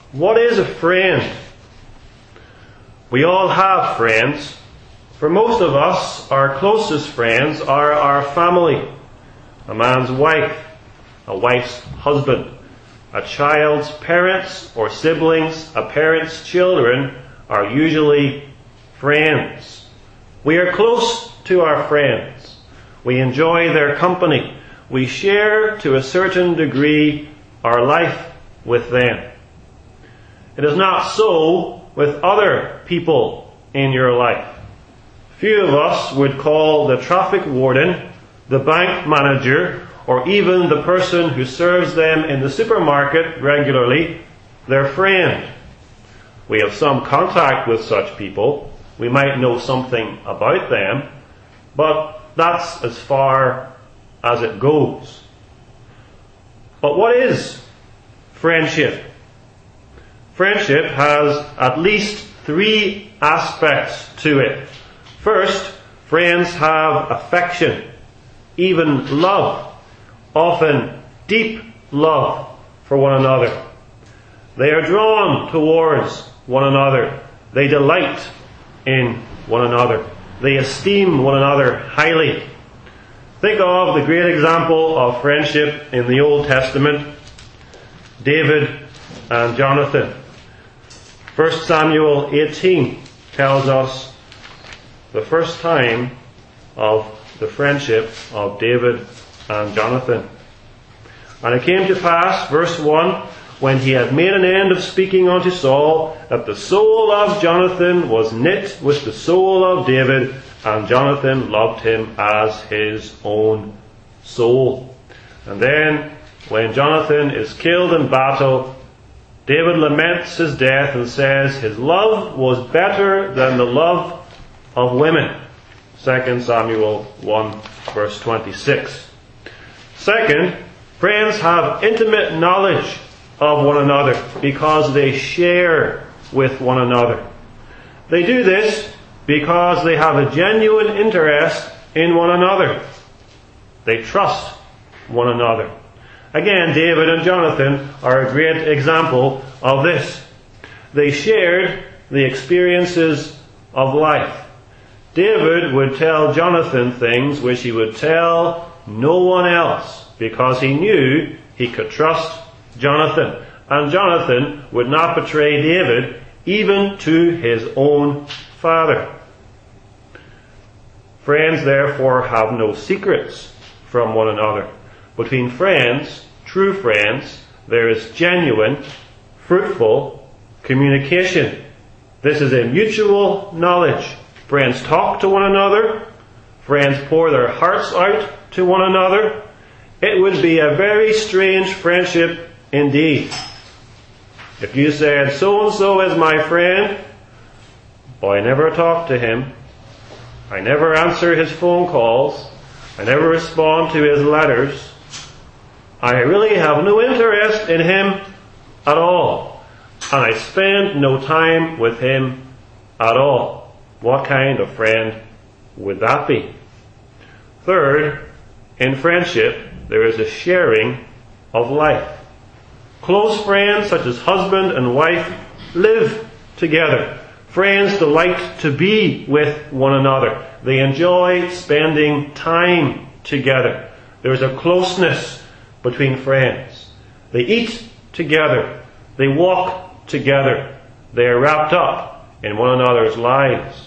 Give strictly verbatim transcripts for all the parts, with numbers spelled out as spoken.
What is a friend? We all have friends. For most of us, our closest friends are our family. A man's wife, a wife's husband, a child's parents or siblings, a parent's children are usually friends. We are close to our friends. We enjoy their company. We share to a certain degree our life with them. It is not so with other people in your life. Few of us would call the traffic warden, the bank manager, or even the person who serves them in the supermarket regularly their friend. We have some contact with such people. We might know something about them, but that's as far as it goes. But what is friendship? Friendship has at least three aspects to it. First, friends have affection, even love, often deep love for one another. They are drawn towards one another. They delight in one another. They esteem one another highly. Think of the great example of friendship in the Old Testament, David and Jonathan. First Samuel eighteen tells us the first time of the friendship of David and Jonathan. And it came to pass, verse one, when he had made an end of speaking unto Saul, that the soul of Jonathan was knit with the soul of David, and Jonathan loved him as his own soul. And then, when Jonathan is killed in battle, David laments his death and says his love was better than the love of women. Second Samuel one, verse twenty-six. Second, friends have intimate knowledge of one another because they share with one another. They do this because they have a genuine interest in one another. They trust one another. Again, David and Jonathan are a great example of this. They shared the experiences of life. David would tell Jonathan things which he would tell no one else because he knew he could trust Jonathan. And Jonathan would not betray David even to his own father. Friends, therefore, have no secrets from one another. Between friends, true friends, there is genuine, fruitful communication. This is a mutual knowledge. Friends talk to one another. Friends pour their hearts out to one another. It would be a very strange friendship indeed if you said, so-and-so is my friend, but I never talk to him. I never answer his phone calls. I never respond to his letters. I really have no interest in him at all. And I spend no time with him at all. What kind of friend would that be? Third, in friendship, there is a sharing of life. Close friends, such as husband and wife, live together. Friends delight to be with one another. They enjoy spending time together. There is a closeness between friends. They eat together. They walk together. They are wrapped up in one another's lives.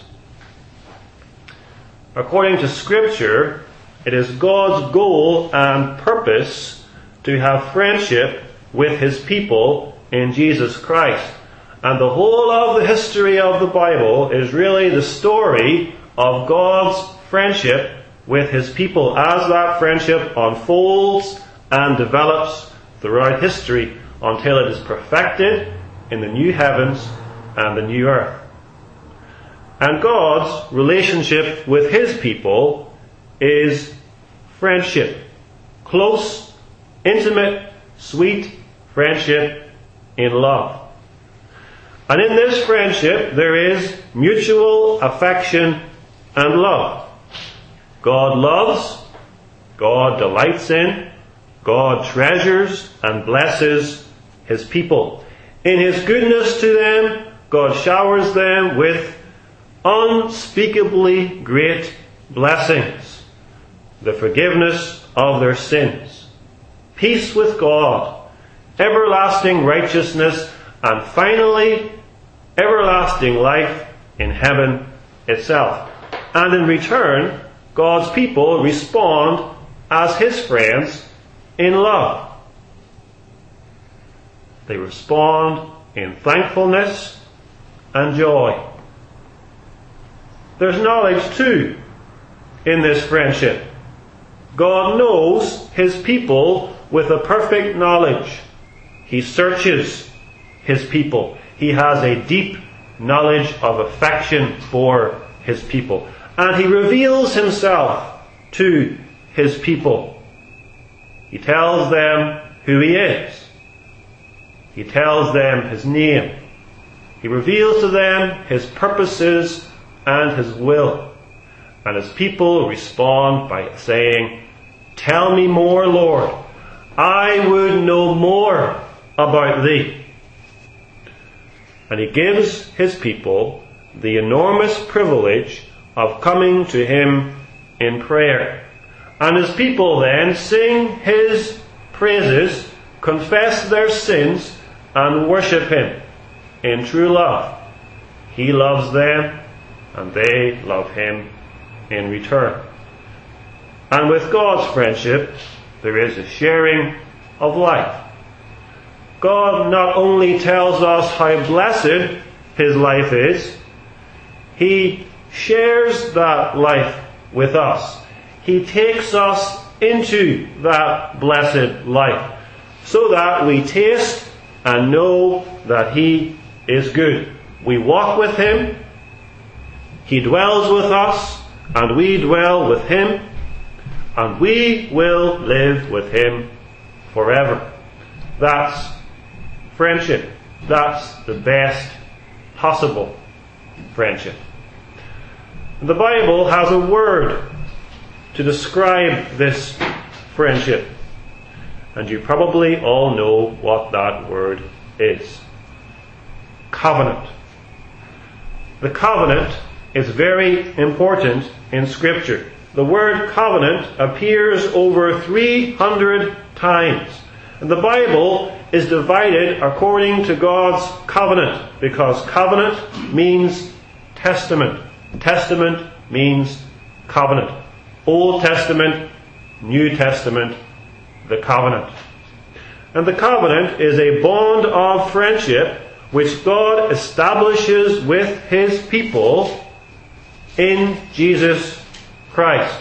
According to Scripture, it is God's goal and purpose to have friendship with His people in Jesus Christ. And the whole of the history of the Bible is really the story of God's friendship with His people as that friendship unfolds and develops throughout history until it is perfected in the new heavens and the new earth. And God's relationship with His people is friendship. Close, intimate, sweet friendship in love. And in this friendship there is mutual affection and love. God loves, God delights in, God treasures and blesses His people. In His goodness to them, God showers them with unspeakably great blessings, the forgiveness of their sins, peace with God, everlasting righteousness, and finally, everlasting life in heaven itself. And in return, God's people respond as His friends in love. They respond in thankfulness and joy. There's knowledge too in this friendship. God knows His people with a perfect knowledge. He searches His people. He has a deep knowledge of affection for His people. And He reveals Himself to His people. He tells them who He is. He tells them His name. He reveals to them His purposes and His will. And His people respond by saying, "Tell me more, Lord. I would know more about Thee." And He gives His people the enormous privilege of coming to Him in prayer. And His people then sing His praises, confess their sins, and worship Him in true love. He loves them, and they love Him in return. And with God's friendship, there is a sharing of life. God not only tells us how blessed His life is, He shares that life with us. He takes us into that blessed life so that we taste and know that He is good. We walk with Him, He dwells with us, and we dwell with Him, and we will live with Him forever. That's friendship. That's the best possible friendship. The Bible has a word to describe this friendship. And you probably all know what that word is. Covenant. The covenant is very important in Scripture. The word covenant appears over three hundred times. And the Bible is divided according to God's covenant, because covenant means testament. Testament means covenant. Old Testament, New Testament, the covenant. And the covenant is a bond of friendship which God establishes with His people in Jesus Christ.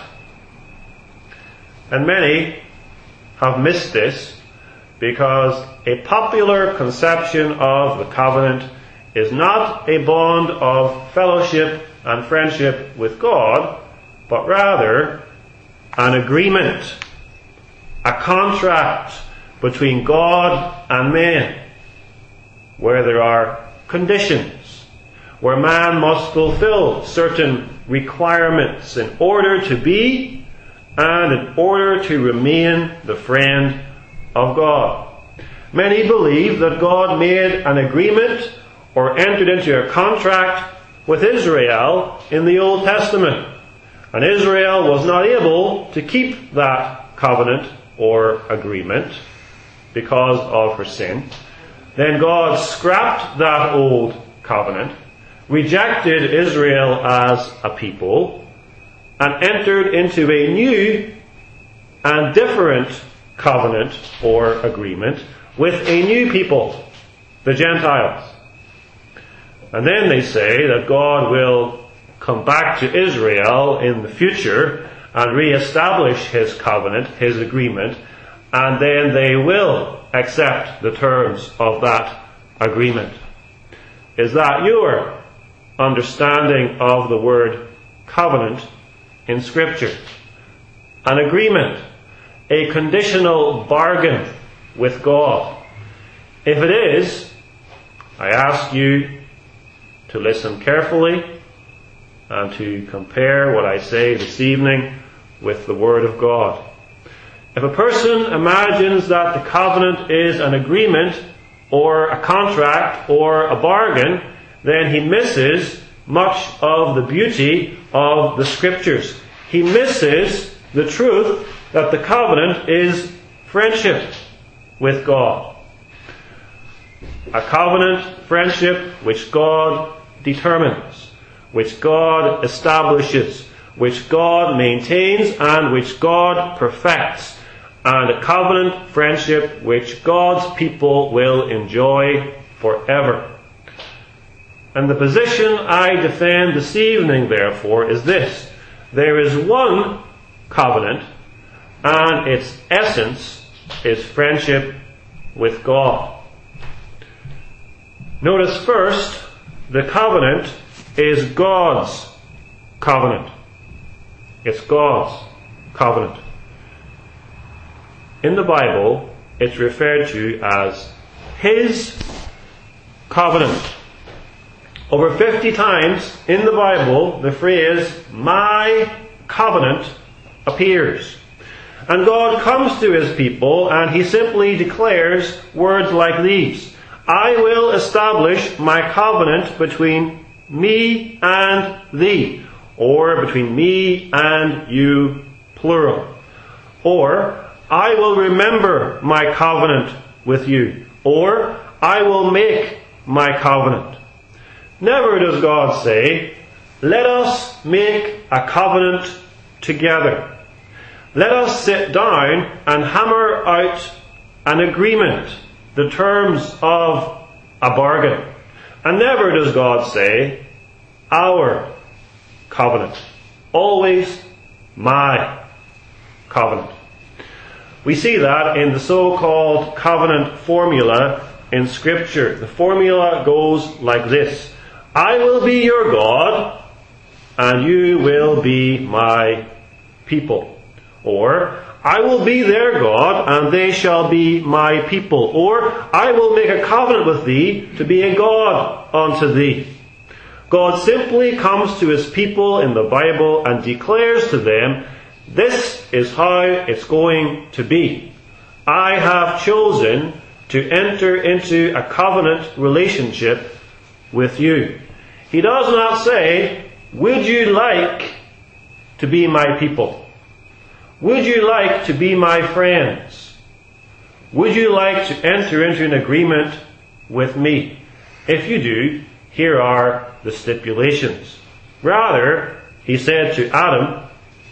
And many have missed this because a popular conception of the covenant is not a bond of fellowship and friendship with God, but rather an agreement, a contract between God and man, where there are conditions, where man must fulfill certain requirements in order to be and in order to remain the friend of God. Many believe that God made an agreement or entered into a contract with Israel in the Old Testament, and Israel was not able to keep that covenant or agreement because of her sin. Then God scrapped that old covenant, rejected Israel as a people, and entered into a new and different covenant or agreement with a new people, the Gentiles. And then they say that God will come back to Israel in the future and re-establish His covenant, His agreement, and then they will accept the terms of that agreement. Is that your understanding of the word covenant in Scripture? An agreement, a conditional bargain with God. If it is, I ask you to listen carefully and to compare what I say this evening with the Word of God. If a person imagines that the covenant is an agreement or a contract or a bargain, then he misses much of the beauty of the Scriptures. He misses the truth that the covenant is friendship with God. A covenant friendship which God determines, which God establishes, which God maintains, and which God perfects. And a covenant friendship which God's people will enjoy forever. And the position I defend this evening, therefore, is this. There is one covenant, and its essence is friendship with God. Notice first, the covenant is God's covenant. It's God's covenant. In the Bible, it's referred to as His covenant. Over fifty times in the Bible, the phrase, my covenant, appears. And God comes to His people and He simply declares words like these. I will establish my covenant between me and thee. Or between me and you, plural. Or, I will remember my covenant with you. Or, I will make my covenant. Never does God say, let us make a covenant together. Let us sit down and hammer out an agreement, the terms of a bargain. And never does God say, our covenant. Always my covenant. We see that in the so-called covenant formula in Scripture. The formula goes like this. I will be your God, and you will be my people. Or, I will be their God, and they shall be my people. Or, I will make a covenant with thee to be a God unto thee. God simply comes to His people in the Bible and declares to them, this is how it's going to be. I have chosen to enter into a covenant relationship with you. He does not say, would you like to be my people? Would you like to be my friends? Would you like to enter into an agreement with me? If you do, here are the stipulations. Rather, he said to Adam,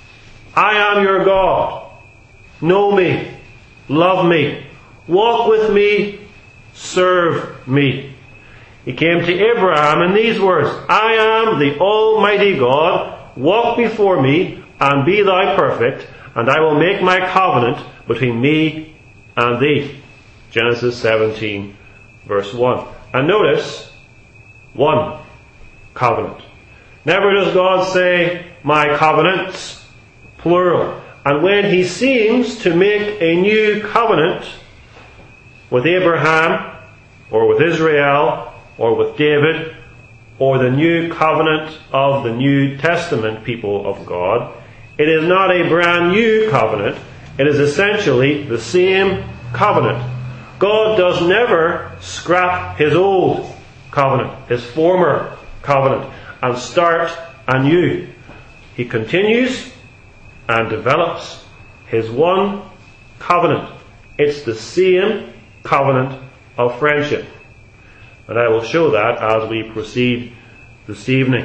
I am your God. Know me. Love me. Walk with me. Serve me. He came to Abraham in these words, I am the Almighty God. Walk before me and be thou perfect, and I will make my covenant between me and thee. Genesis seventeen, verse one. And notice, one covenant. Never does God say, my covenants, plural. And when He seems to make a new covenant with Abraham, or with Israel, or with David, or the new covenant of the New Testament people of God, it is not a brand new covenant. It is essentially the same covenant. God does never scrap His old covenant, His former covenant, and start anew. He continues and develops His one covenant. It's the same covenant of friendship. And I will show that as we proceed this evening.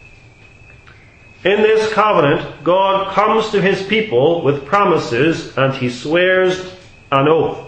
In this covenant, God comes to His people with promises and He swears an oath.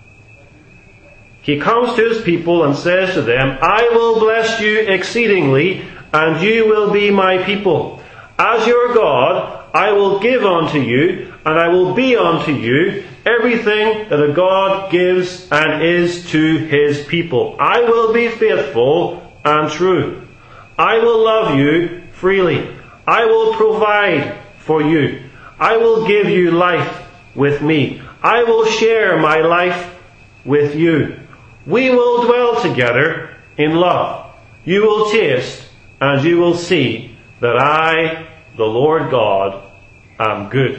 He comes to His people and says to them, I will bless you exceedingly, and you will be my people. As your God, I will give unto you, and I will be unto you everything that a God gives and is to His people. I will be faithful and true. I will love you freely. I will provide for you. I will give you life with me. I will share my life with you. We will dwell together in love. You will taste and you will see that I, the Lord God, am good.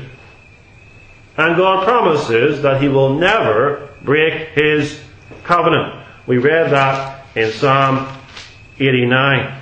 And God promises that He will never break His covenant. We read that in Psalm eighty-nine.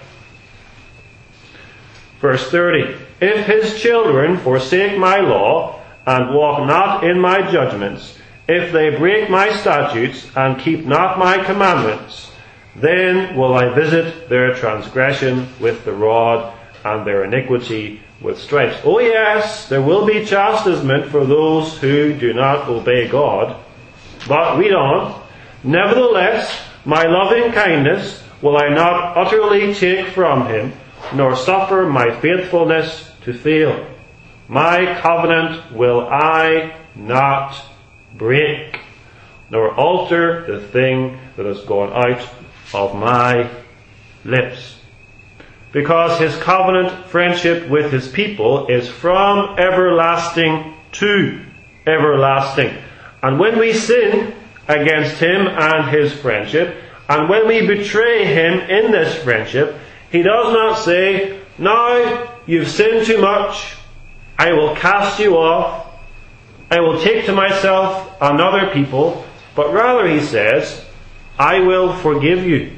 Verse thirty. If his children forsake my law, and walk not in my judgments, if they break my statutes, and keep not my commandments, then will I visit their transgression with the rod, and their iniquity with stripes. Oh yes, there will be chastisement for those who do not obey God. But read on. Nevertheless, my loving kindness will I not utterly take from him, nor suffer my faithfulness to fail. My covenant will I not break, nor alter the thing that has gone out of my lips. Because his covenant friendship with his people is from everlasting to everlasting. And when we sin against him and his friendship, and when we betray him in this friendship, he does not say, now you've sinned too much, I will cast you off, I will take to myself another people, but rather he says, I will forgive you.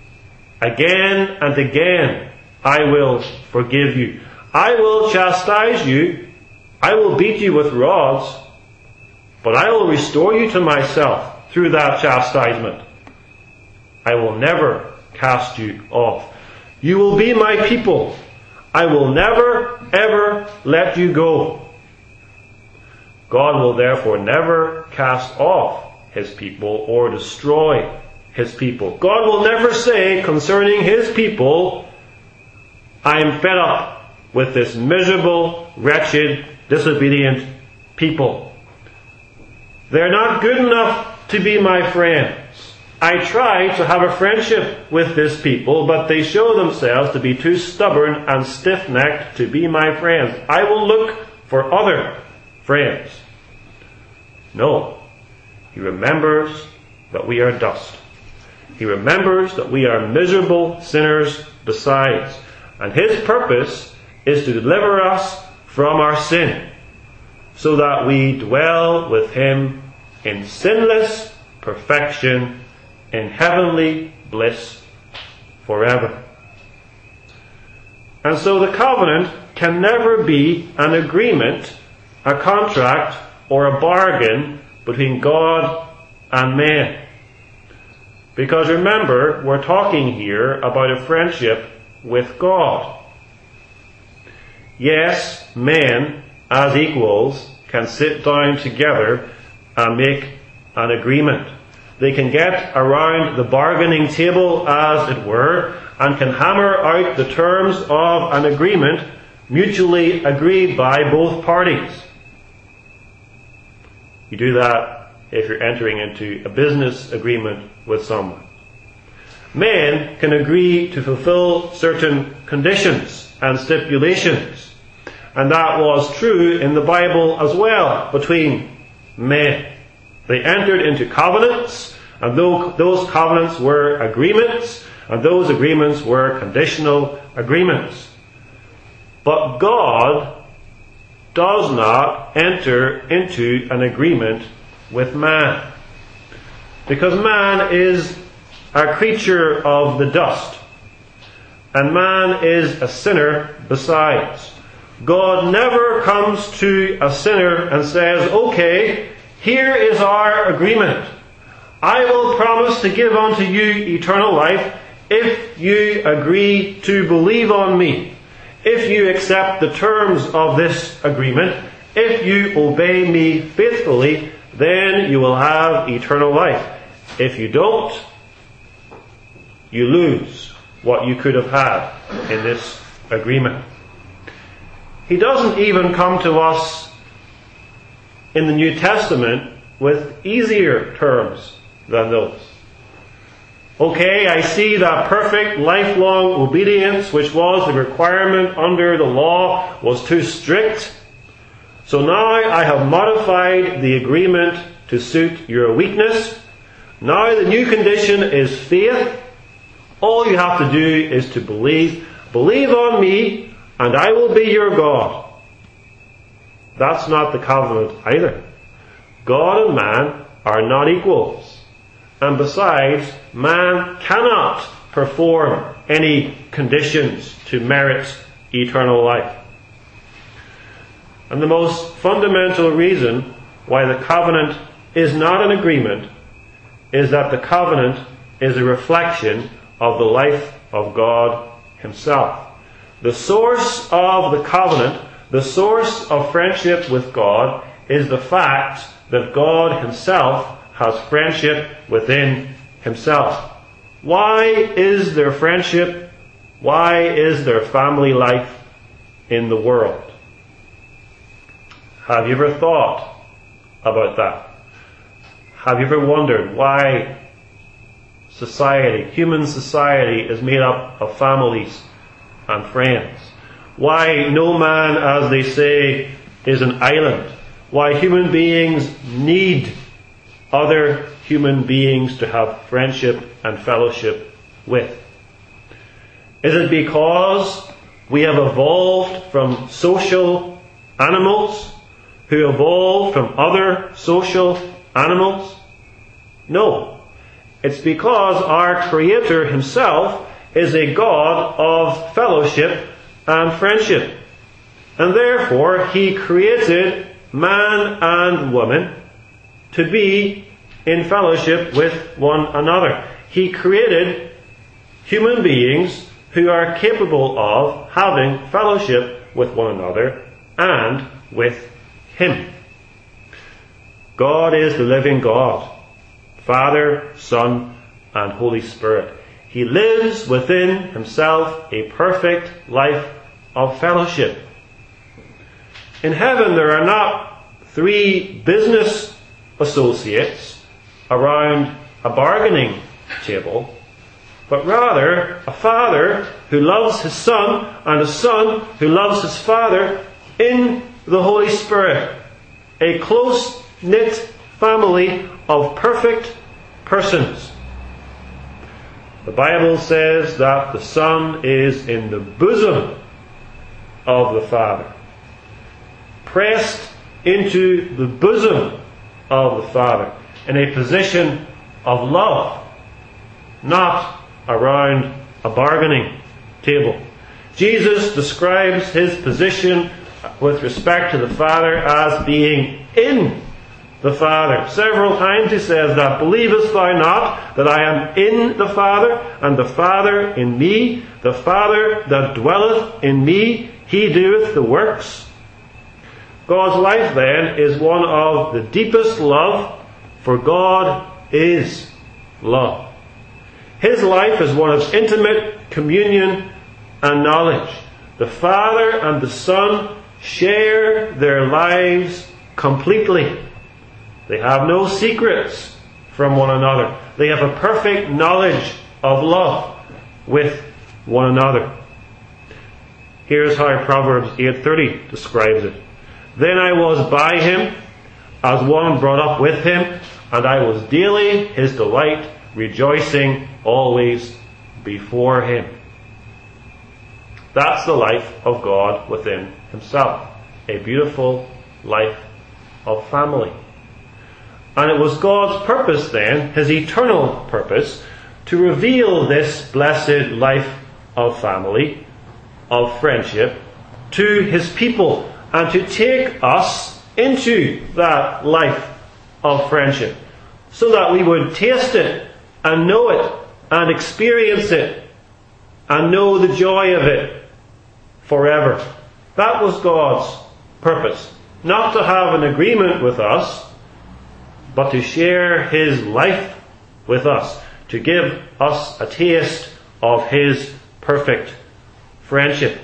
Again and again, I will forgive you. I will chastise you. I will beat you with rods, but I will restore you to myself through that chastisement. I will never cast you off. You will be my people. I will never, ever let you go. God will therefore never cast off his people or destroy his people. God will never say concerning his people, I am fed up with this miserable, wretched, disobedient people. They're not good enough to be my friends. I try to have a friendship with this people, but they show themselves to be too stubborn and stiff-necked to be my friends. I will look for other friends. No. He remembers that we are dust. He remembers that we are miserable sinners besides. And his purpose is to deliver us from our sin, so that we dwell with him in sinless perfection, in heavenly bliss forever. And so the covenant can never be an agreement, a contract, or a bargain between God and man. Because remember, we're talking here about a friendship with God. Yes, men, as equals, can sit down together and make an agreement. They can get around the bargaining table, as it were, and can hammer out the terms of an agreement mutually agreed by both parties. You do that if you're entering into a business agreement with someone. Men can agree to fulfill certain conditions and stipulations. And that was true in the Bible as well between men. They entered into covenants, and those covenants were agreements, and those agreements were conditional agreements. But God does not enter into an agreement with man, because man is a creature of the dust, and man is a sinner besides. God never comes to a sinner and says, okay, here is our agreement. I will promise to give unto you eternal life if you agree to believe on me, if you accept the terms of this agreement, if you obey me faithfully, then you will have eternal life. If you don't, you lose what you could have had in this agreement. He doesn't even come to us in the New Testament with easier terms than those. Okay, I see that perfect lifelong obedience, which was the requirement under the law, was too strict. So now I have modified the agreement to suit your weakness. Now the new condition is faith. All you have to do is to believe. Believe on me, and I will be your God. That's not the covenant either. God and man are not equals. And besides, man cannot perform any conditions to merit eternal life. And the most fundamental reason why the covenant is not an agreement is that the covenant is a reflection of the life of God Himself. The source of the covenant, the source of friendship with God, is the fact that God Himself has friendship within Himself. Why is there friendship? Why is there family life in the world? Have you ever thought about that? Have you ever wondered why society, human society, is made up of families and friends? Why no man, as they say, is an island? Why human beings need other human beings to have friendship and fellowship with? Is it because we have evolved from social animals who evolved from other social animals? No. It's because our Creator Himself is a God of fellowship and friendship. And therefore He created man and woman to be in fellowship with one another. He created human beings who are capable of having fellowship with one another and with Him. God is the living God, Father, Son, and Holy Spirit. He lives within Himself a perfect life of fellowship. In heaven there are not three business associates around a bargaining table, but rather a father who loves his son and a son who loves his father in the Holy Spirit. A close-knit family of perfect persons. The Bible says that the Son is in the bosom of the Father, pressed into the bosom of the Father in a position of love, not around a bargaining table. Jesus describes His position with respect to the Father as being in the Father. Several times He says that, "Believest thou not that I am in the Father, and the Father in me? The Father that dwelleth in me, He doeth the works." God's life then is one of the deepest love, for God is love. His life is one of intimate communion and knowledge. The Father and the Son share their lives completely. They have no secrets from one another. They have a perfect knowledge of love with one another. Here's how Proverbs eight thirty describes it. "Then I was by Him, as one brought up with Him, and I was daily His delight, rejoicing always before Him." That's the life of God within Himself. A beautiful life of family. And it was God's purpose then, His eternal purpose, to reveal this blessed life of family, of friendship, to His people, and to take us into that life of friendship, so that we would taste it, and know it, and experience it, and know the joy of it forever. That was God's purpose. Not to have an agreement with us, but to share His life with us, to give us a taste of His perfect friendship.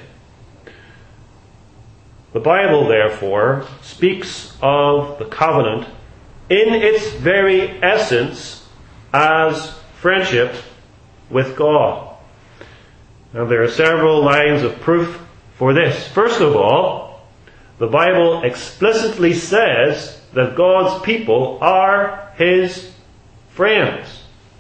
The Bible, therefore, speaks of the covenant in its very essence as friendship with God. Now, there are several lines of proof for this. First of all, the Bible explicitly says that God's people are His friends.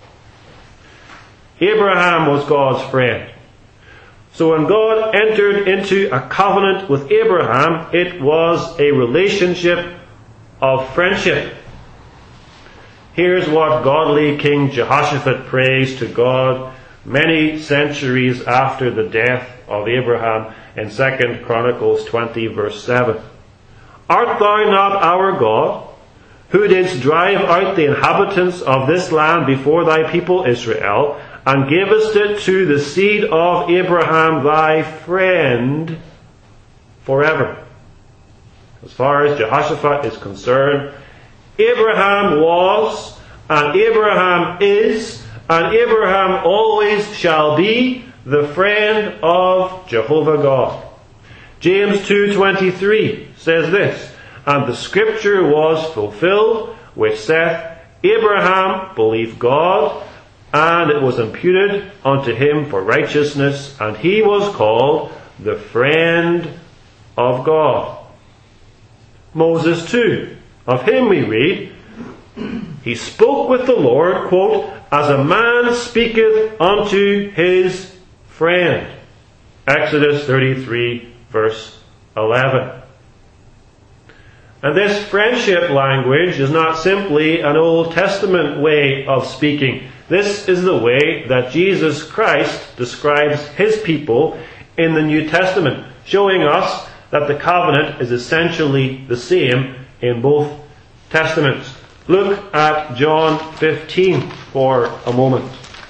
Abraham was God's friend. So when God entered into a covenant with Abraham, it was a relationship of friendship. Here's what godly King Jehoshaphat prays to God many centuries after the death of Abraham in Second Chronicles twenty verse seven. Art thou not our God, who didst drive out the inhabitants of this land before thy people Israel, and gavest it to the seed of Abraham thy friend forever? As far as Jehoshaphat is concerned, Abraham was, and Abraham is, and Abraham always shall be the friend of Jehovah God. James two twenty-three says this, and the scripture was fulfilled, which saith, Abraham believed God, and it was imputed unto him for righteousness, and he was called the friend of God. Moses too, of him we read, he spoke with the Lord, quote, as a man speaketh unto his friend. Exodus thirty-three verse eleven. And this friendship language is not simply an Old Testament way of speaking. This is the way that Jesus Christ describes his people in the New Testament, showing us that the covenant is essentially the same in both Testaments. Look at John fifteen for a moment.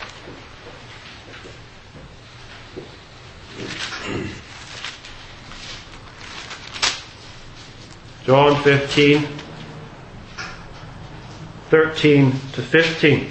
John fifteen, thirteen to fifteen.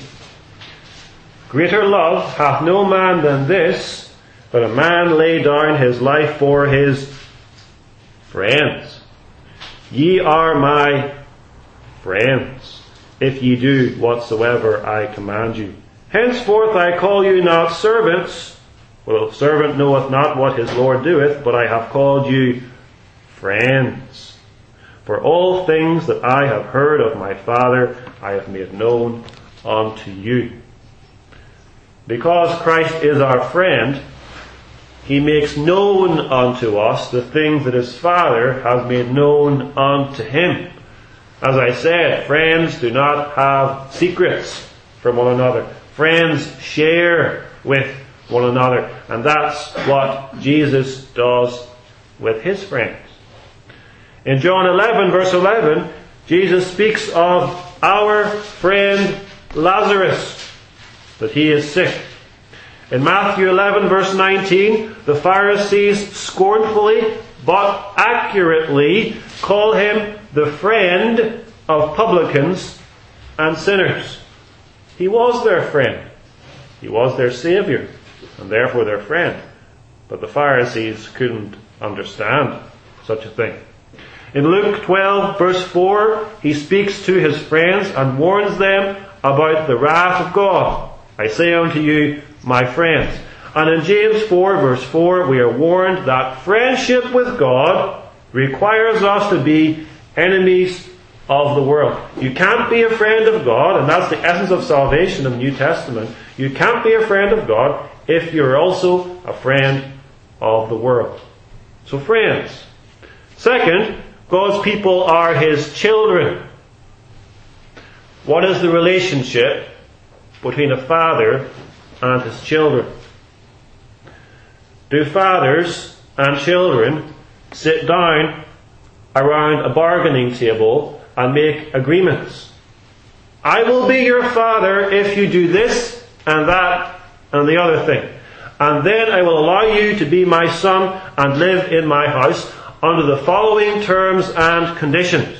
Greater love hath no man than this, that a man lay down his life for his friends. Ye are my friends, if ye do whatsoever I command you. Henceforth I call you not servants, for the servant knoweth not what his Lord doeth, but I have called you friends. For all things that I have heard of my Father, I have made known unto you. Because Christ is our friend, he makes known unto us the things that his Father has made known unto him. As I said, friends do not have secrets from one another. Friends share with one another. And that's what Jesus does with his friends. In John eleven verse eleven, Jesus speaks of our friend Lazarus, that he is sick. In Matthew eleven verse nineteen, the Pharisees scornfully but accurately call him the friend of publicans and sinners. He was their friend. He was their Saviour, and therefore their friend. But the Pharisees couldn't understand such a thing. In Luke twelve verse four, he speaks to his friends and warns them about the wrath of God. I say unto you, my friends. And in James four verse four, we are warned that friendship with God requires us to be enemies of the world. You can't be a friend of God, and that's the essence of salvation in the New Testament. You can't be a friend of God if you're also a friend of the world. So friends. Second, God's people are his children. What is the relationship between a father and his children? Do fathers and children sit down around a bargaining table and make agreements? I will be your father if you do this and that and the other thing. And then I will allow you to be my son and live in my house under the following terms and conditions.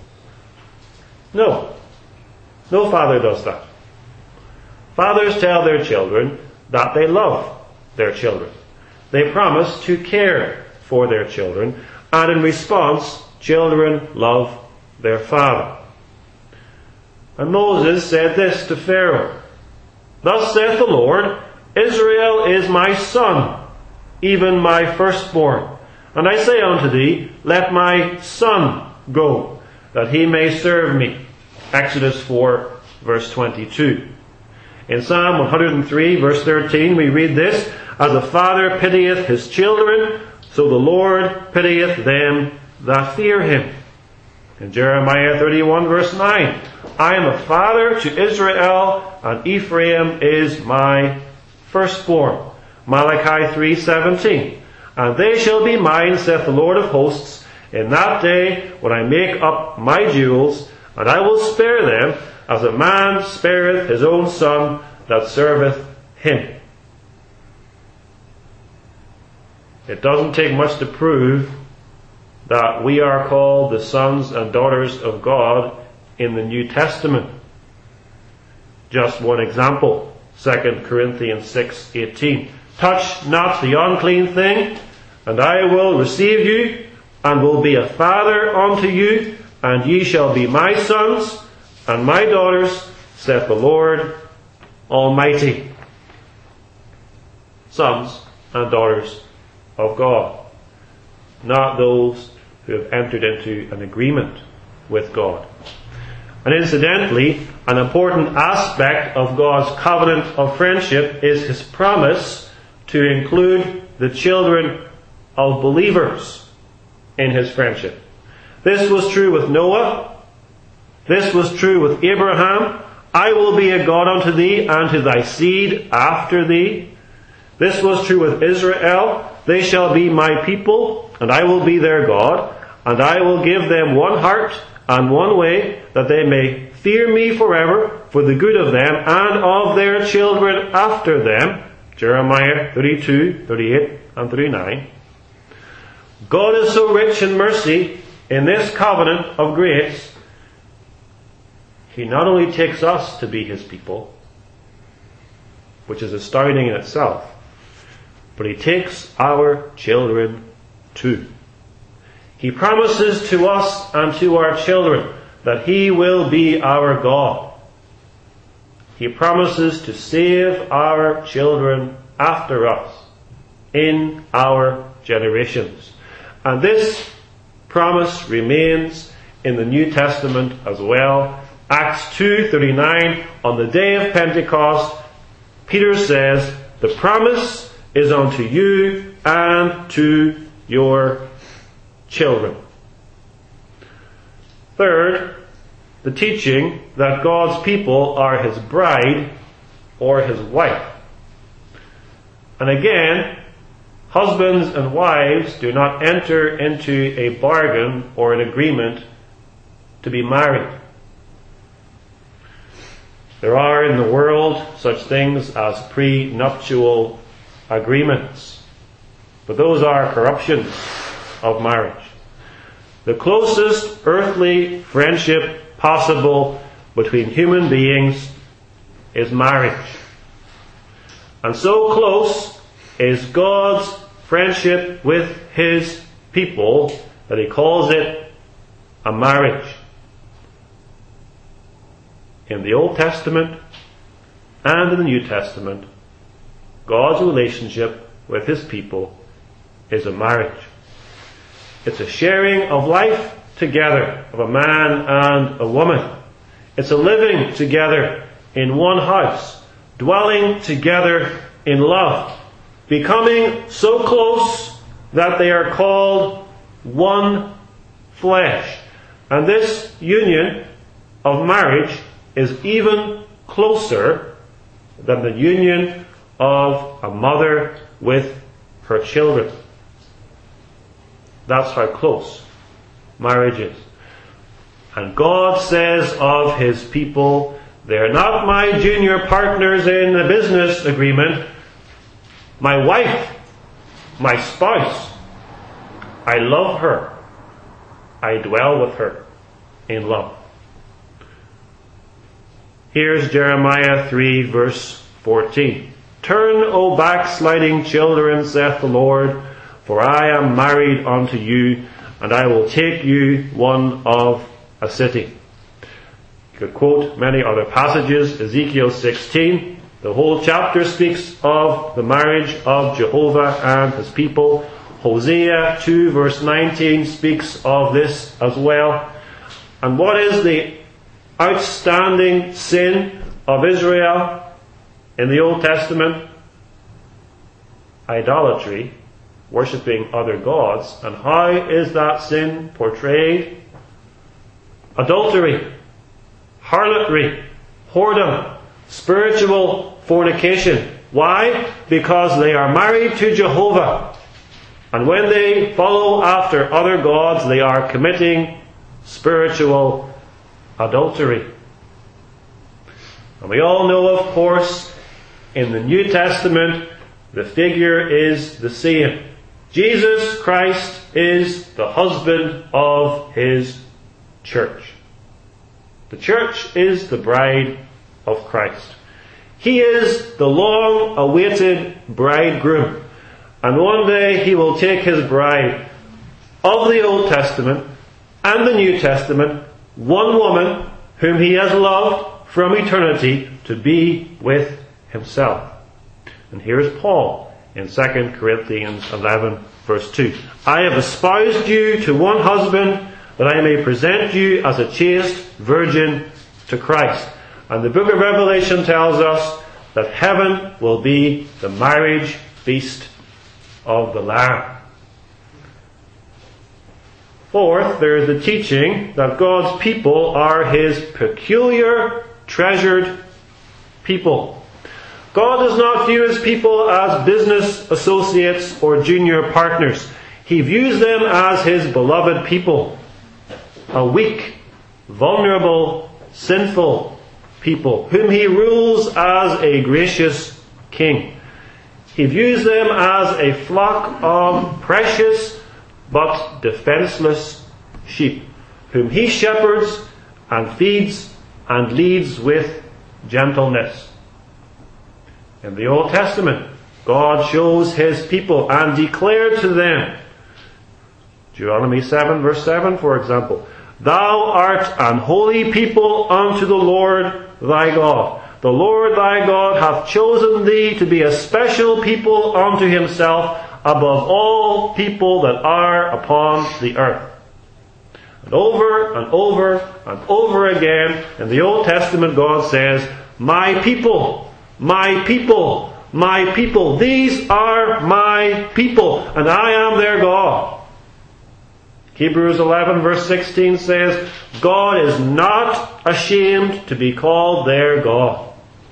No. No father does that. Fathers tell their children that they love their children. They promise to care for their children, and in response, children love their father. And Moses said this to Pharaoh, Thus saith the Lord, Israel is my son, even my firstborn. And I say unto thee, let my son go, that he may serve me. Exodus four, verse twenty-two. In Psalm one hundred three, verse thirteen, we read this, As a father pitieth his children, so the Lord pitieth them that fear him. In Jeremiah thirty-one verse nine, I am a father to Israel, and Ephraim is my firstborn. Malachi three seventeen, and they shall be mine, saith the Lord of hosts, in that day when I make up my jewels, and I will spare them, as a man spareth his own son that serveth him. It doesn't take much to prove that we are called the sons and daughters of God in the New Testament. Just one example, Second Corinthians six eighteen. Touch not the unclean thing, and I will receive you, and will be a father unto you, and ye shall be my sons and my daughters, saith the Lord Almighty. Sons and daughters of God, not those who have entered into an agreement with God. And incidentally, an important aspect of God's covenant of friendship is His promise to include the children of believers in His friendship. This was true with Noah. This was true with Abraham. I will be a God unto thee, and to thy seed after thee. This was true with Israel. They shall be my people, and I will be their God, and I will give them one heart and one way, that they may fear me forever, for the good of them and of their children after them. Jeremiah thirty-two, thirty-eight, and thirty-nine. God is so rich in mercy in this covenant of grace, He not only takes us to be His people, which is astounding in itself, but He takes our children too. He promises to us and to our children that He will be our God. He promises to save our children after us in our generations. And this promise remains in the New Testament as well. Acts two thirty-nine, on the day of Pentecost, Peter says, the promise is unto you and to your children. Third, the teaching that God's people are His bride or His wife. And again, husbands and wives do not enter into a bargain or an agreement to be married. There are in the world such things as prenuptial agreements, but those are corruptions of marriage. The closest earthly friendship possible between human beings is marriage. And so close is God's friendship with His people that He calls it a marriage. In the Old Testament and in the New Testament, God's relationship with His people is a marriage. It's a sharing of life together of a man and a woman. It's a living together in one house, dwelling together in love, becoming so close that they are called one flesh. And this union of marriage is even closer than the union of a mother with her children. That's how close marriage is. And God says of His people, they're not my junior partners in a business agreement. My wife, my spouse, I love her. I dwell with her in love. Here's Jeremiah three verse fourteen. Turn, O backsliding children, saith the Lord, for I am married unto you, and I will take you one of a city. You could quote many other passages. Ezekiel sixteen, the whole chapter speaks of the marriage of Jehovah and His people. Hosea two verse nineteen speaks of this as well. And what is the outstanding sin of Israel in the Old Testament? Idolatry, worshipping other gods. And how is that sin portrayed? adultery, harlotry, whoredom, spiritual fornication. Why? Because they are married to Jehovah. And when they follow after other gods, they are committing spiritual adultery. And we all know, of course, in the New Testament, the figure is the same. Jesus Christ is the husband of His church. The church is the bride of Christ. He is the long-awaited bridegroom. And one day He will take His bride of the Old Testament and the New Testament, one woman whom He has loved from eternity, to be with Himself. And here is Paul in Second Corinthians eleven, verse two. I have espoused you to one husband, that I may present you as a chaste virgin to Christ. And the book of Revelation tells us that heaven will be the marriage feast of the Lamb. Fourth, there is the teaching that God's people are His peculiar, treasured people. God does not view His people as business associates or junior partners. He views them as His beloved people. A weak, vulnerable, sinful people whom He rules as a gracious king. He views them as a flock of precious but defenseless sheep whom He shepherds and feeds and leads with gentleness. In the Old Testament, God shows His people and declared to them, Deuteronomy seven, verse seven, for example, Thou art an holy people unto the Lord thy God. The Lord thy God hath chosen thee to be a special people unto Himself above all people that are upon the earth. And over and over and over again in the Old Testament, God says, My people, my people, my people. These are my people, and I am their God. Hebrews eleven verse sixteen says, God is not ashamed to be called their God.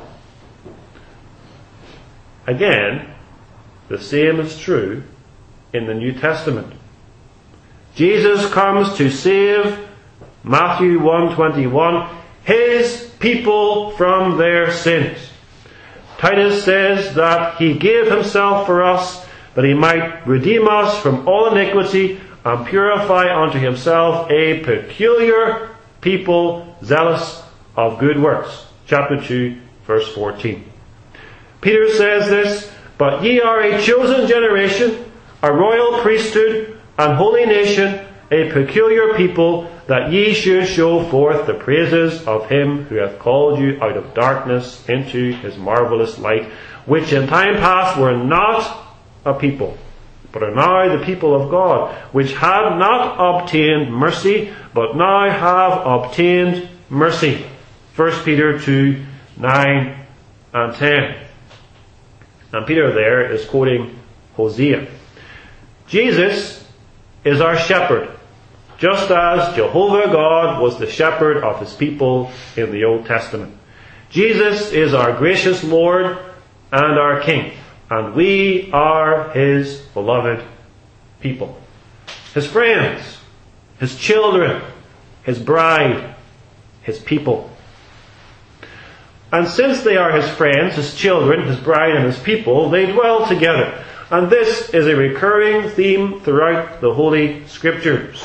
Again, the same is true in the New Testament. Jesus comes to save, Matthew one twenty-one, His people from their sins. Titus says that He gave Himself for us, that He might redeem us from all iniquity and purify unto Himself a peculiar people zealous of good works. Chapter two, verse fourteen. Peter says this, But ye are a chosen generation, a royal priesthood, an holy nation, a peculiar people, that ye should show forth the praises of Him who hath called you out of darkness into His marvellous light, which in time past were not a people, but are now the people of God, which had not obtained mercy, but now have obtained mercy. First Peter two, nine and ten. And Peter there is quoting Hosea. Jesus is our shepherd, just as Jehovah God was the shepherd of His people in the Old Testament. Jesus is our gracious Lord and our King, and we are His beloved people. His friends, His children, His bride, His people. And since they are His friends, His children, His bride, and His people, they dwell together. And this is a recurring theme throughout the Holy Scriptures.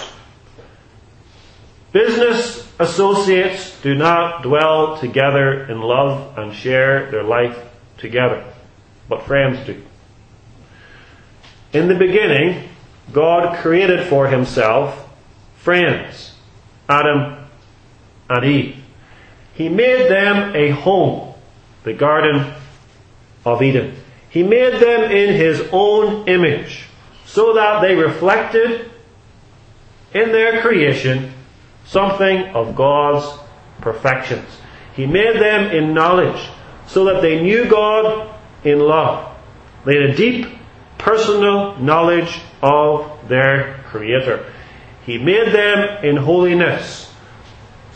Business associates do not dwell together in love and share their life together, but friends do. In the beginning, God created for Himself friends, Adam and Eve. He made them a home, the Garden of Eden. He made them in His own image, so that they reflected in their creation something of God's perfections. He made them in knowledge, so that they knew God in love. They had a deep personal knowledge of their Creator. He made them in holiness,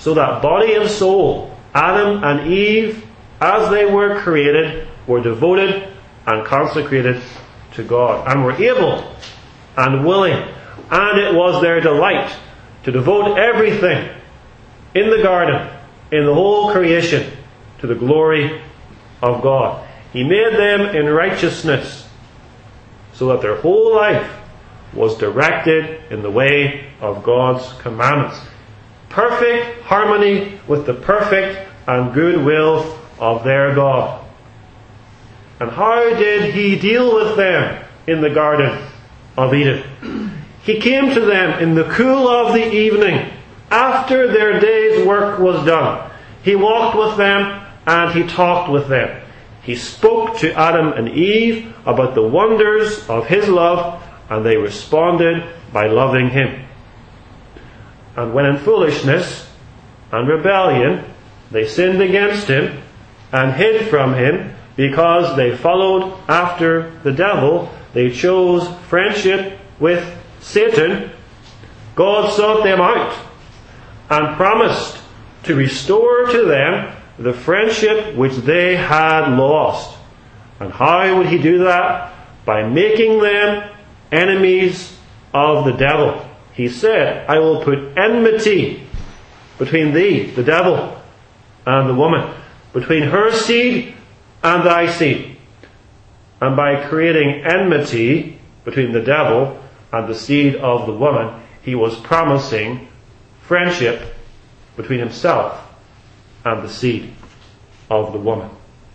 so that body and soul, Adam and Eve, as they were created, were devoted and consecrated to God, and were able and willing, and it was their delight to devote everything in the garden, in the whole creation, to the glory of God. He made them in righteousness, so that their whole life was directed in the way of God's commandments. Perfect harmony with the perfect and good will of their God. And how did He deal with them in the Garden of Eden? He came to them in the cool of the evening, after their day's work was done. He walked with them and He talked with them. He spoke to Adam and Eve about the wonders of His love, and they responded by loving Him. And when in foolishness and rebellion they sinned against Him and hid from Him because they followed after the devil, they chose friendship with Satan, God sought them out and promised to restore to them the friendship which they had lost. And how would He do that? By making them enemies of the devil. He said, I will put enmity between thee, the devil, and the woman, between her seed and thy seed. And by creating enmity between the devil and the seed of the woman, He was promising friendship between Himself and the seed of the woman.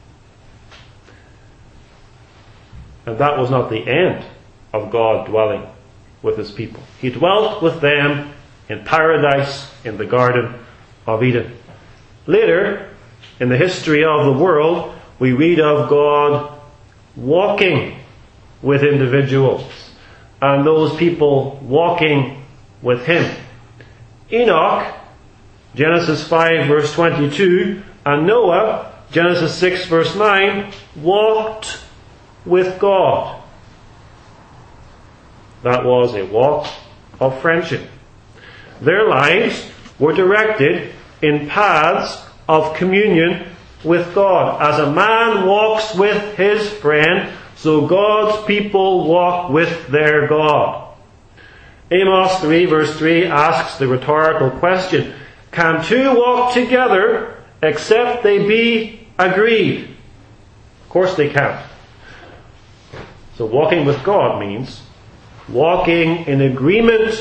And that was not the end of God dwelling with His people. He dwelt with them in paradise in the Garden of Eden. Later, in the history of the world, we read of God walking with individuals, and those people walking with Him. Enoch, Genesis five verse twenty-two, and Noah, Genesis six verse nine, walked with God. That was a walk of friendship. Their lives were directed in paths of communion with God. As a man walks with his friend, so God's people walk with their God. Amos three verse three asks the rhetorical question, can two walk together except they be agreed? Of course they can't. So walking with God means walking in agreement,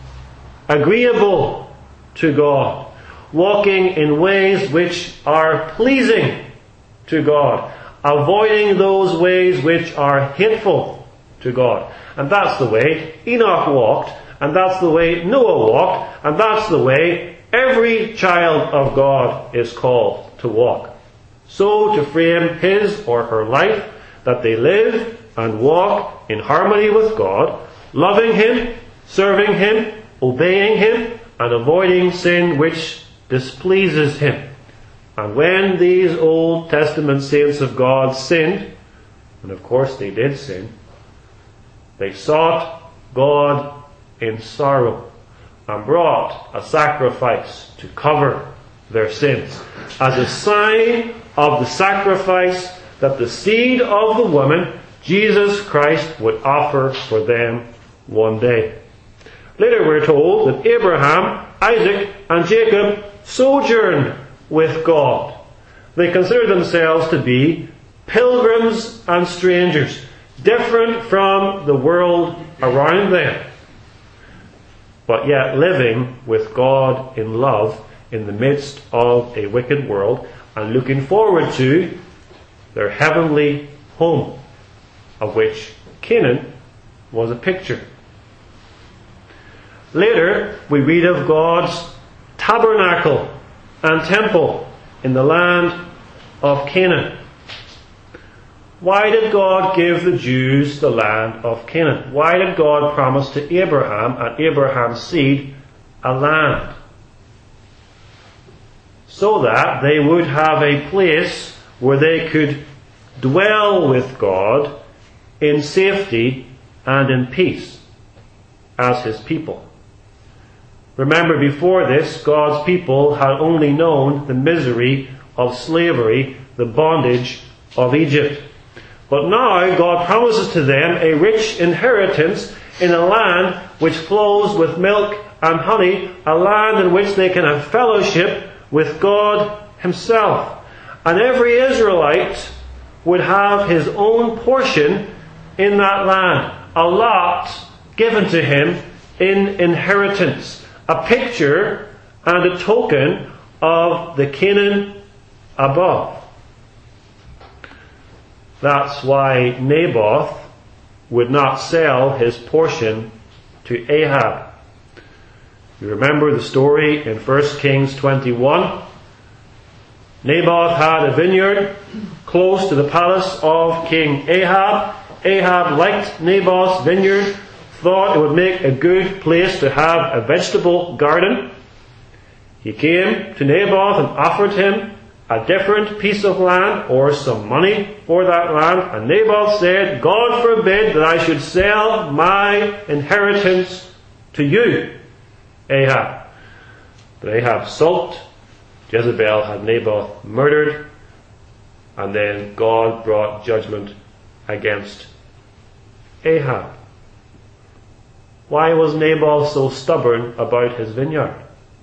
agreeable to God. Walking in ways which are pleasing to God. Avoiding those ways which are hateful to God. And that's the way Enoch walked, and that's the way Noah walked, and that's the way every child of God is called to walk. So to frame his or her life, that they live and walk in harmony with God, loving Him, serving Him, obeying Him, and avoiding sin which displeases Him. And when these Old Testament saints of God sinned, and of course they did sin, they sought God in sorrow and brought a sacrifice to cover their sins, as a sign of the sacrifice that the seed of the woman, Jesus Christ, would offer for them one day. Later we're told that Abraham, Isaac, and Jacob sojourned with God. They considered themselves to be pilgrims and strangers, different from the world around them, but yet living with God in love in the midst of a wicked world, and looking forward to their heavenly home, of which Canaan was a picture. Later, we read of God's tabernacle and temple in the land of Canaan. Why did God give the Jews the land of Canaan? Why did God promise to Abraham and Abraham's seed a land? So that they would have a place where they could dwell with God in safety and in peace as His people. Remember, before this, God's people had only known the misery of slavery, the bondage of Egypt. But now God promises to them a rich inheritance in a land which flows with milk and honey, a land in which they can have fellowship with God Himself. And every Israelite would have his own portion in that land, a lot given to him in inheritance, a picture and a token of the Canaan above. That's why Naboth would not sell his portion to Ahab. You remember the story in First Kings twenty-one. Naboth had a vineyard close to the palace of King Ahab. Ahab liked Naboth's vineyard, thought it would make a good place to have a vegetable garden. He came to Naboth and offered him a different piece of land or some money for that land. And Naboth said, God forbid that I should sell my inheritance to you, Ahab. But Ahab sulked. Jezebel had Naboth murdered. And then God brought judgment against Ahab. Why was Naboth so stubborn about his vineyard?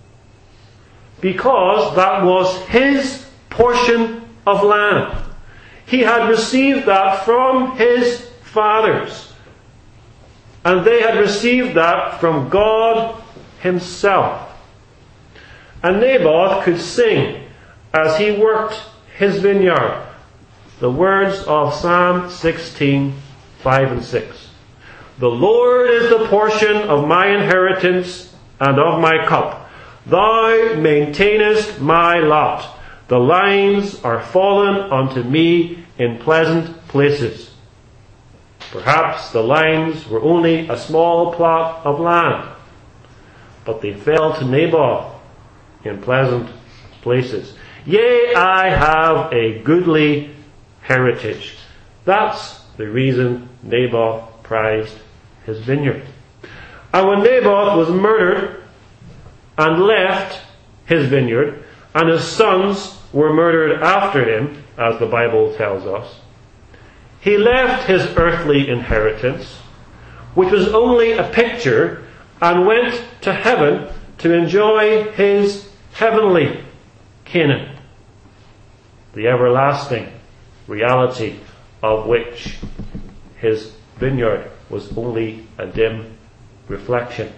Because that was his portion of land. He had received that from his fathers. And they had received that from God Himself. And Naboth could sing as he worked his vineyard the words of Psalm sixteen, five and six. The Lord is the portion of my inheritance and of my cup. Thou maintainest my lot. The lines are fallen unto me in pleasant places. Perhaps the lines were only a small plot of land, but they fell to Naboth in pleasant places. Yea, I have a goodly heritage. That's the reason Naboth prized his vineyard. And when Naboth was murdered and left his vineyard, and his sons were murdered after him, as the Bible tells us, he left his earthly inheritance, which was only a picture, and went to heaven to enjoy his heavenly Canaan, the everlasting reality of which his vineyard was only a dim reflection.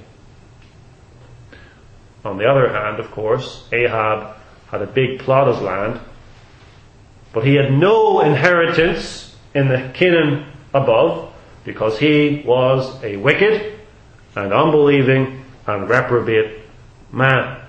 On the other hand, of course, Ahab had a big plot of land, but he had no inheritance in the Canaan above, because he was a wicked and unbelieving and reprobate man.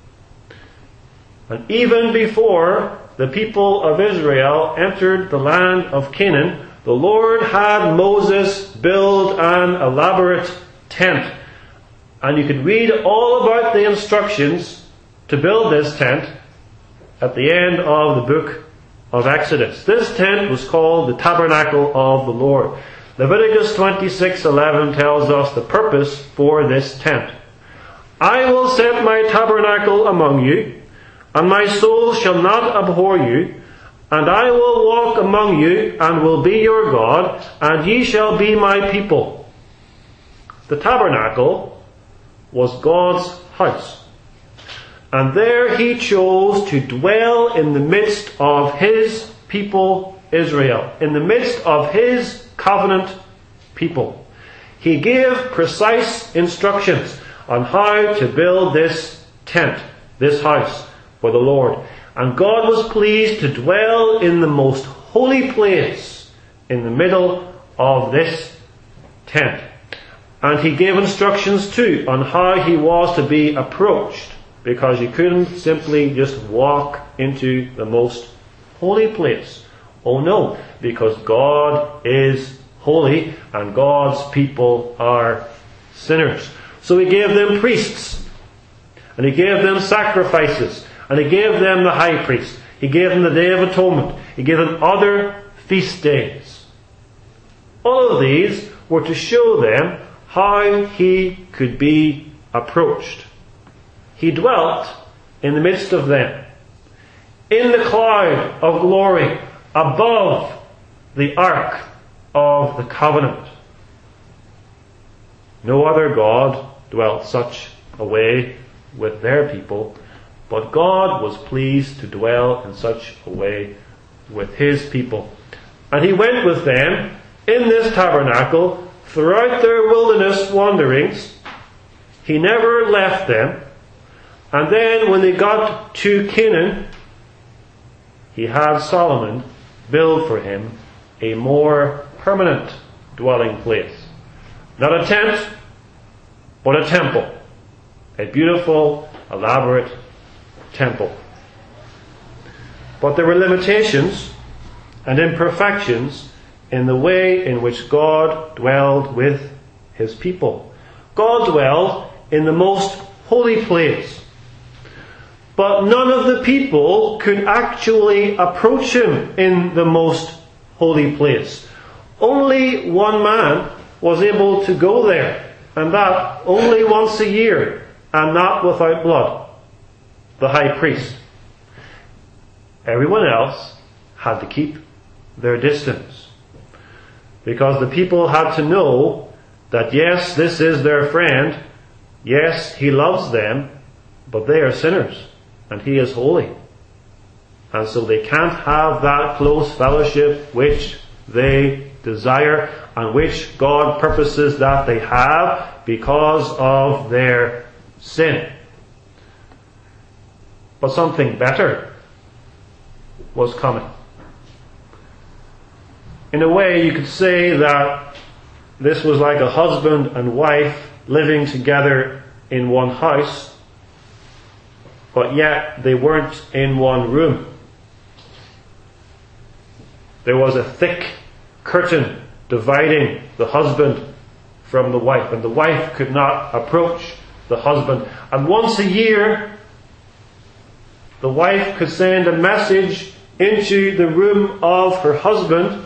And even before the people of Israel entered the land of Canaan, the Lord had Moses build an elaborate tent. And you can read all about the instructions to build this tent at the end of the book of Exodus. This tent was called the Tabernacle of the Lord. Leviticus twenty-six eleven tells us the purpose for this tent. I will set my tabernacle among you, and my soul shall not abhor you, and I will walk among you, and will be your God, and ye shall be my people. The tabernacle was God's house, and there He chose to dwell in the midst of His people Israel, in the midst of His covenant people. He gave precise instructions on how to build this tent, this house for the Lord. And God was pleased to dwell in the most holy place in the middle of this tent. And He gave instructions too on how He was to be approached, because you couldn't simply just walk into the most holy place. Oh no, because God is holy and God's people are sinners. So He gave them priests, and He gave them sacrifices, and He gave them the high priest. He gave them the Day of Atonement. He gave them other feast days. All of these were to show them how He could be approached. He dwelt in the midst of them, in the cloud of glory, above the ark of the covenant. No other God dwelt such a way with their people, but God was pleased to dwell in such a way with His people. And He went with them in this tabernacle throughout their wilderness wanderings. He never left them. And then when they got to Canaan, He had Solomon build for him a more permanent dwelling place. Not a tent, but a temple. A beautiful, elaborate temple. But there were limitations and imperfections in the way in which God dwelled with His people. God dwelled in the most holy place. But none of the people could actually approach Him in the most holy place. Only one man was able to go there, and that only once a year, and not without blood. The high priest. Everyone else had to keep their distance, because the people had to know that yes, this is their friend, yes, He loves them, but they are sinners, and He is holy. And so they can't have that close fellowship which they desire, and which God purposes that they have because of their sin. But something better was coming. In a way, you could say that this was like a husband and wife living together in one house, but yet they weren't in one room. There was a thick curtain dividing the husband from the wife, and the wife could not approach the husband. And once a year, the wife could send a message into the room of her husband.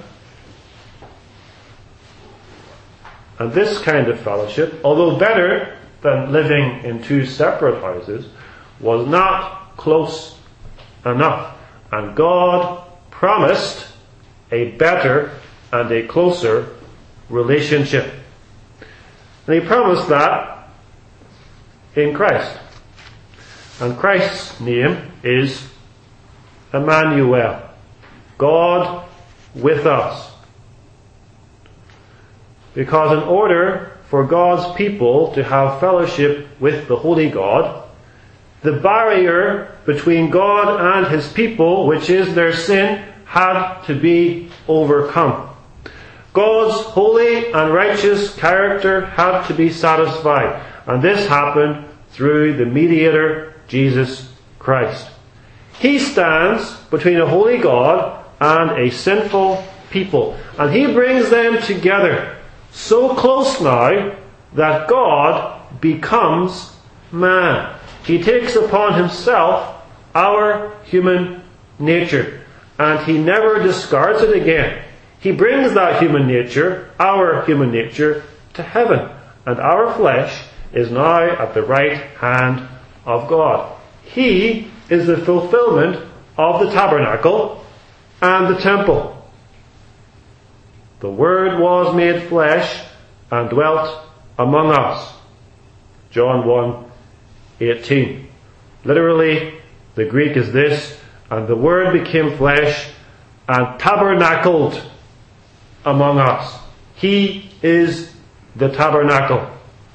And this kind of fellowship, although better than living in two separate houses, was not close enough. And God promised a better and a closer relationship. And He promised that in Christ. And Christ's name is Emmanuel, God with us. Because in order for God's people to have fellowship with the Holy God, the barrier between God and His people, which is their sin, had to be overcome. God's holy and righteous character had to be satisfied. And this happened through the mediator, Jesus Christ. He stands between a holy God and a sinful people. And He brings them together so close now that God becomes man. He takes upon Himself our human nature. And He never discards it again. He brings that human nature, our human nature, to heaven. And our flesh is now at the right hand of God. He is the fulfillment of the tabernacle and the temple. The Word was made flesh and dwelt among us. John one eighteen. Literally, the Greek is this: and the Word became flesh and tabernacled among us. He is the tabernacle.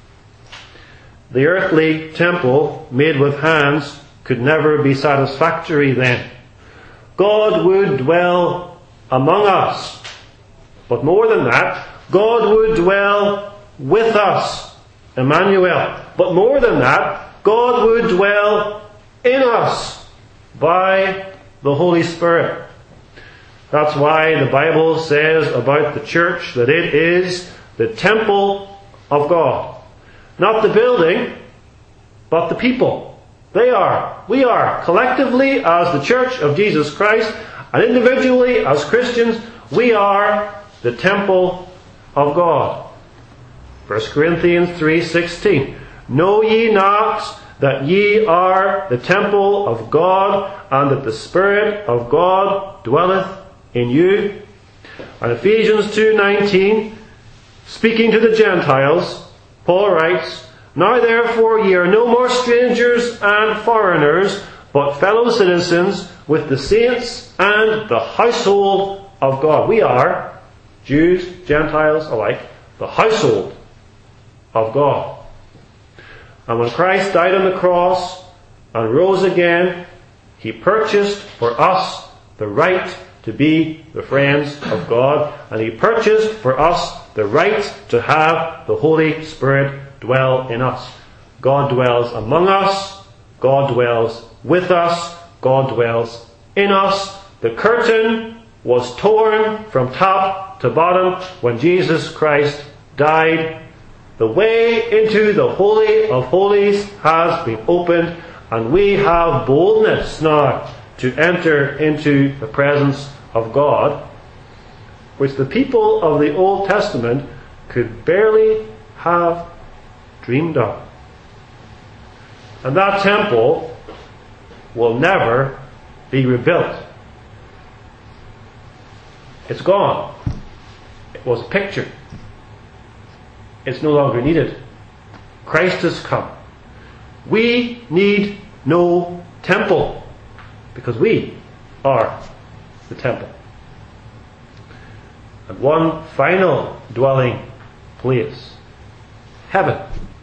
The earthly temple made with hands could never be satisfactory then. God would dwell among us. But more than that, God would dwell with us. Emmanuel. But more than that, God would dwell in us by the Holy Spirit. That's why the Bible says about the church that it is the temple of God. Not the building, but the people. They are. We are. Collectively as the church of Jesus Christ, and individually as Christians, we are the temple of God. First Corinthians three sixteen. Know ye not that ye are the temple of God, and that the Spirit of God dwelleth in you. And Ephesians two nineteen, speaking to the Gentiles, Paul writes, Now therefore ye are no more strangers and foreigners, but fellow citizens with the saints and the household of God. We are, Jews, Gentiles alike, the household of God. And when Christ died on the cross and rose again, He purchased for us the right to be the friends of God, and He purchased for us the right to have the Holy Spirit dwell in us. God dwells among us, God dwells with us, God dwells in us. The curtain was torn from top to bottom when Jesus Christ died. The way into the Holy of Holies has been opened, and we have boldness now to enter into the presence of God, which the people of the Old Testament could barely have dreamed of. And that temple will never be rebuilt. It's gone. It was a picture. It's no longer needed. Christ has come. We need no temple, because we are the temple. And one final dwelling place, heaven.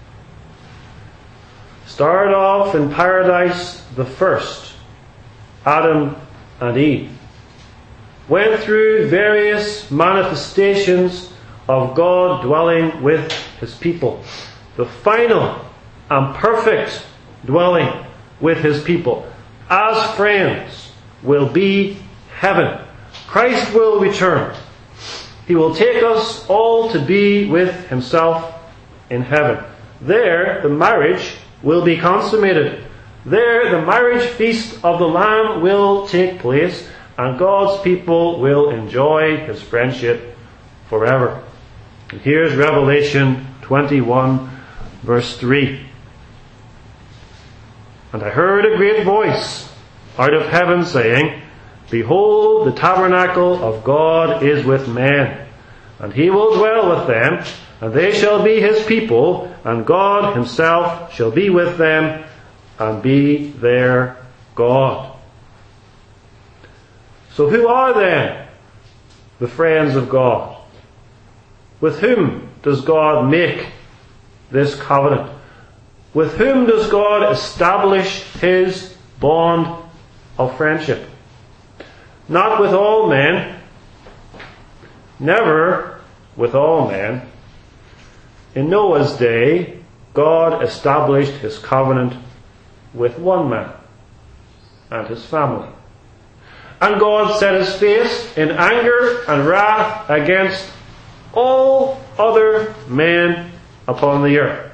Started off in paradise, the first, Adam and Eve. Went through various manifestations of God dwelling with His people. The final and perfect dwelling with His people as friends will be heaven. Christ will return. He will take us all to be with Himself in heaven. There the marriage will be consummated. There the marriage feast of the Lamb will take place, and God's people will enjoy His friendship forever. And here's Revelation twenty-one, verse three. And I heard a great voice out of heaven saying, Behold, the tabernacle of God is with men, and He will dwell with them, and they shall be His people, and God Himself shall be with them, and be their God. So who are then the friends of God? With whom does God make this covenant? With whom does God establish His bond of friendship? Not with all men. Never with all men. In Noah's day, God established His covenant with one man and his family. And God set His face in anger and wrath against all other men upon the earth.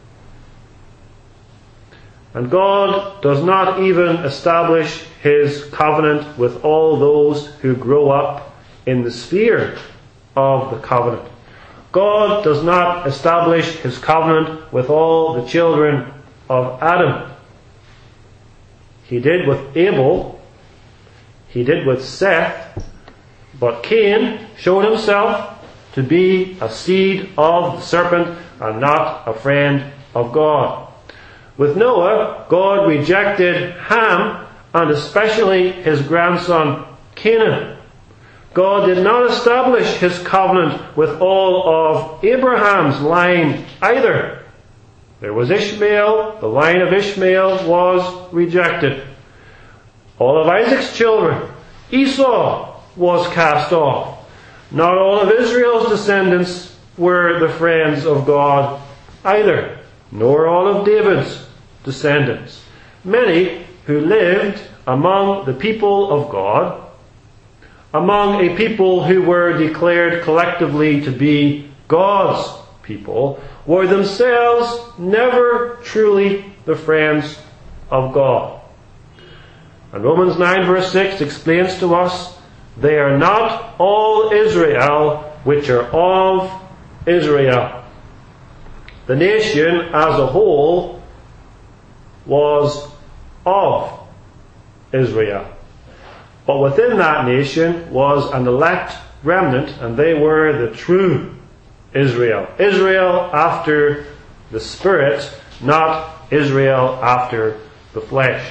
And God does not even establish His covenant with all those who grow up in the sphere of the covenant. God does not establish His covenant with all the children of Adam. He did with Abel. He did with Seth. But Cain showed himself to be a seed of the serpent and not a friend of God. With Noah, God rejected Ham and especially his grandson Canaan. God did not establish His covenant with all of Abraham's line either. There was Ishmael, the line of Ishmael was rejected. All of Isaac's children, Esau, was cast off. Not all of Israel's descendants were the friends of God either, nor all of David's descendants. Many who lived among the people of God, among a people who were declared collectively to be God's people, were themselves never truly the friends of God. And Romans nine verse six explains to us, They are not all Israel which are of Israel. The nation as a whole was of Israel. But within that nation was an elect remnant, and they were the true Israel. Israel after the Spirit, not Israel after the flesh.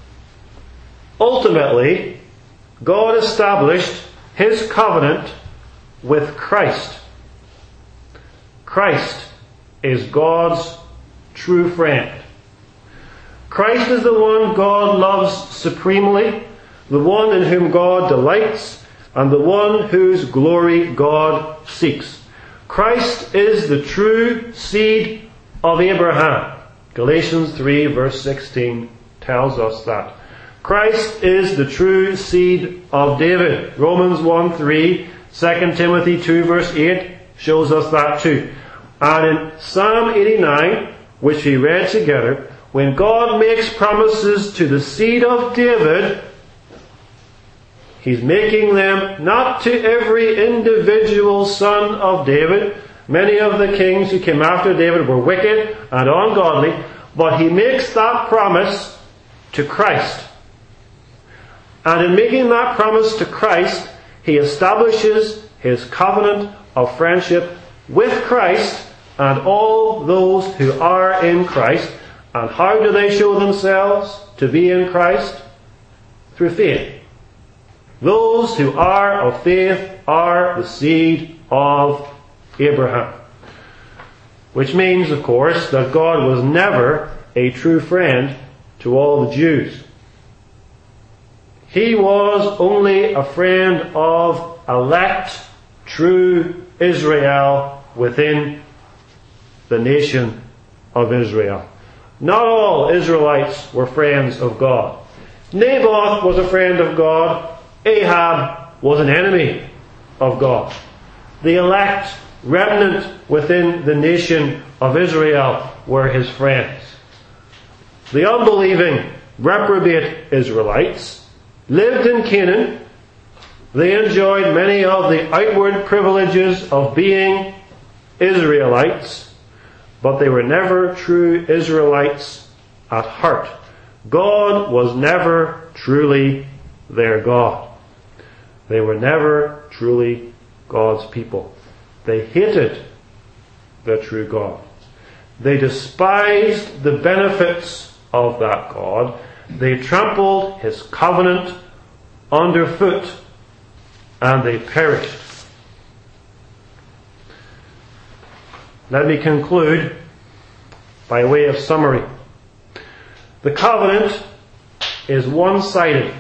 Ultimately, God established His covenant with Christ. Christ is God's true friend. Christ is the one God loves supremely, the one in whom God delights, and the one whose glory God seeks. Christ is the true seed of Abraham. Galatians three verse sixteen tells us that. Christ is the true seed of David. Romans one three, Second Timothy two verse eight shows us that too. And in Psalm eighty-nine, which we read together, when God makes promises to the seed of David, He's making them not to every individual son of David. Many of the kings who came after David were wicked and ungodly, but He makes that promise to Christ. And in making that promise to Christ, He establishes His covenant of friendship with Christ and all those who are in Christ. And how do they show themselves to be in Christ? Through faith. Those who are of faith are the seed of Abraham. Which means, of course, that God was never a true friend to all the Jews. He was only a friend of elect, true Israel within the nation of Israel. Not all Israelites were friends of God. Naboth was a friend of God. Ahab was an enemy of God. The elect remnant within the nation of Israel were His friends. The unbelieving, reprobate Israelites lived in Canaan. They enjoyed many of the outward privileges of being Israelites, but they were never true Israelites at heart. God was never truly their God. They were never truly God's people. They hated the true God. They despised the benefits of that God. They trampled His covenant underfoot, and they perished. Let me conclude by way of summary. The covenant is one-sided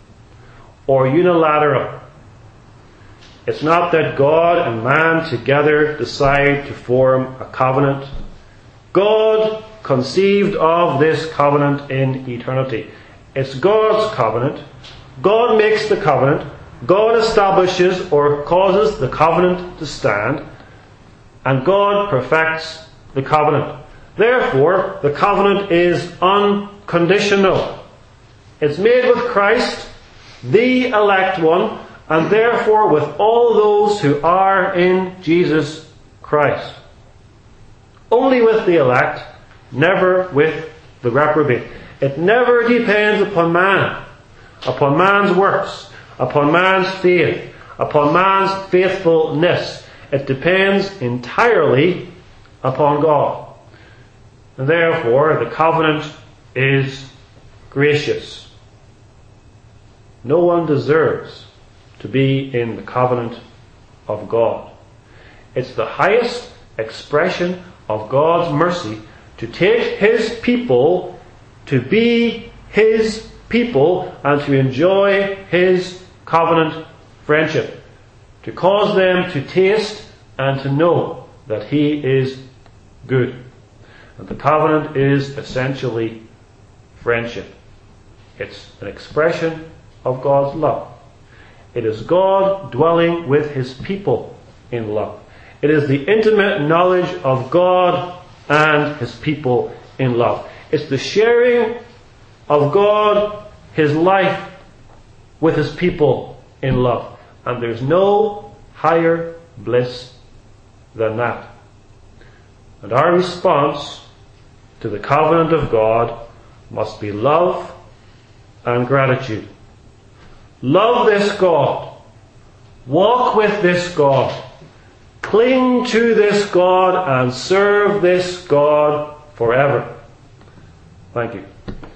or unilateral. It's not that God and man together decide to form a covenant. God conceived of this covenant in eternity. It's God's covenant. God makes the covenant. God establishes or causes the covenant to stand. And God perfects the covenant. Therefore, the covenant is unconditional. It's made with Christ, the elect one, and therefore with all those who are in Jesus Christ. Only with the elect, never with the reprobate. It never depends upon man, upon man's works, upon man's faith, upon man's faithfulness. It depends entirely upon God. And therefore, the covenant is gracious. No one deserves to be in the covenant of God. It's the highest expression of God's mercy to take His people to be His people and to enjoy His covenant friendship. To cause them to taste and to know that He is good. And the covenant is essentially friendship. It's an expression of God's love. It is God dwelling with His people in love. It is the intimate knowledge of God and His people in love. It's the sharing of God, His life, with His people in love. And there's no higher bliss than that. And our response to the covenant of God must be love and gratitude. Love this God. Walk with this God. Cling to this God and serve this God forever. Thank you.